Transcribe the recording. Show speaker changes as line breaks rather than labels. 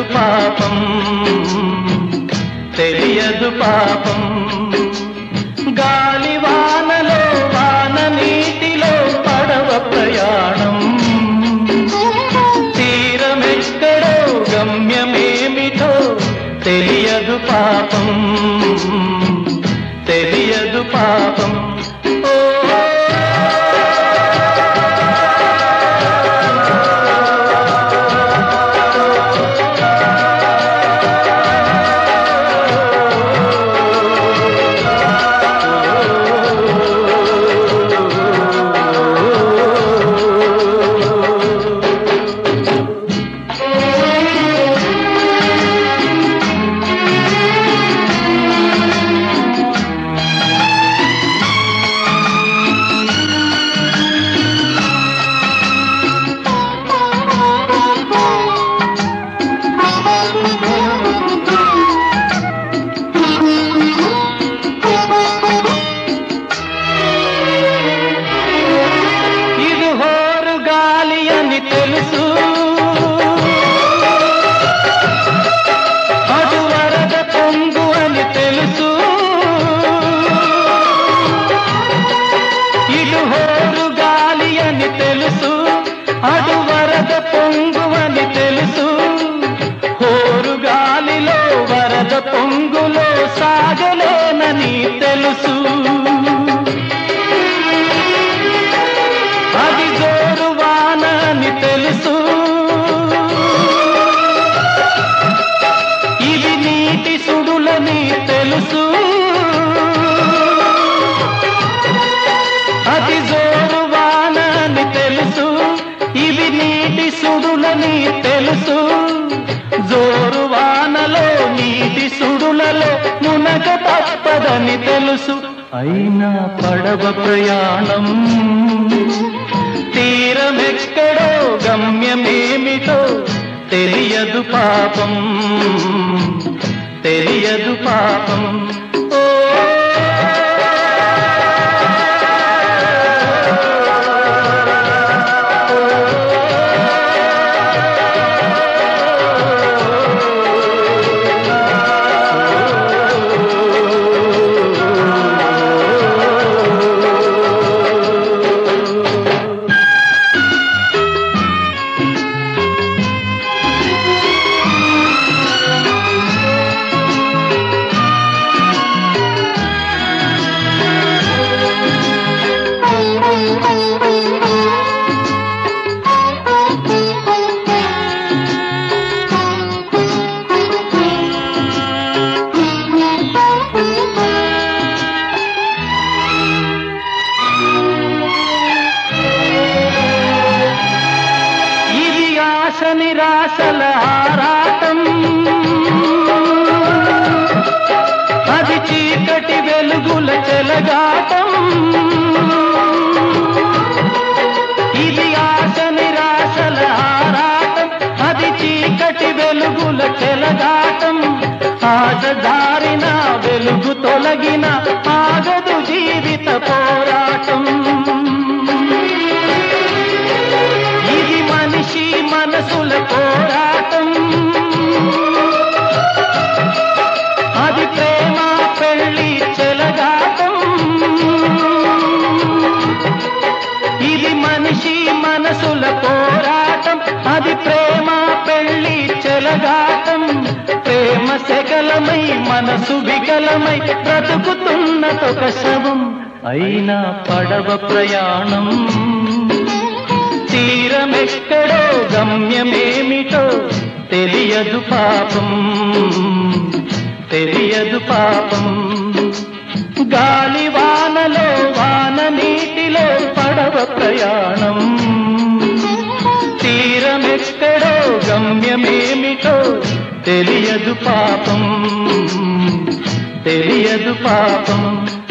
పాపం తెలియదు పాపం గాలి వానలో వాన నీటిలో పడవ ప్రయాణం తీరమెక్కడో గమ్యమేమిటో తెలియదు పాపం తెలియదు పాపం తెలుసు అటు వరద పొంగు అని తెలుసు ఇటు హోరు గాలి అని తెలుసు అటు వరద పొంగు అని తెలుసు హోరు గాలిలో వరద పొంగులో సాగలేనని తెలుసు అది జోరు వాన అని తెలుసు ఇది నీటి సుడులని తెలుసు అది జోరు వాన అని తెలుసు ఇవి నీటి సుడులని తెలుసు జోరు వానలో నీటి సుడులలో మునగ తప్పదని తెలుసు అయినా పడవ ప్రయాణం తీరమెక్కడో గమ్యమేమిటో తెలియదు పాపం తెలియదు పాపం నిరాశల ఆరాటం అది చీకటి వెలుగుల చెలగాటం ఇది ఆశ నిరాశల ఆరాటం అది చీకటి వెలుగుల చెలగాటం ఆశ దారిన వెలుగు తొలగిన ఆగదు జీవిత పోరాటం మనసుల పోరాటం అది ప్రేమ పెళ్లి చెలగాటం ఇది మనిషి మనసుల పోరాటం అది ప్రేమ పెళ్లి చెలగాటం ప్రేమ శకలమై మనసు వికలమై బ్రతుకుతున్నదొక శవం అయినా పడవ ప్రయాణం తీరమెక్కడో గమ్యమేమిటో తెలియదు పాపం తెలియదు పాపం గాలి వానలో వాన నీటిలో పడవ ప్రయాణం తీరమెక్కడో గమ్యమేమిటో తెలియదు పాపం తెలియదు పాపం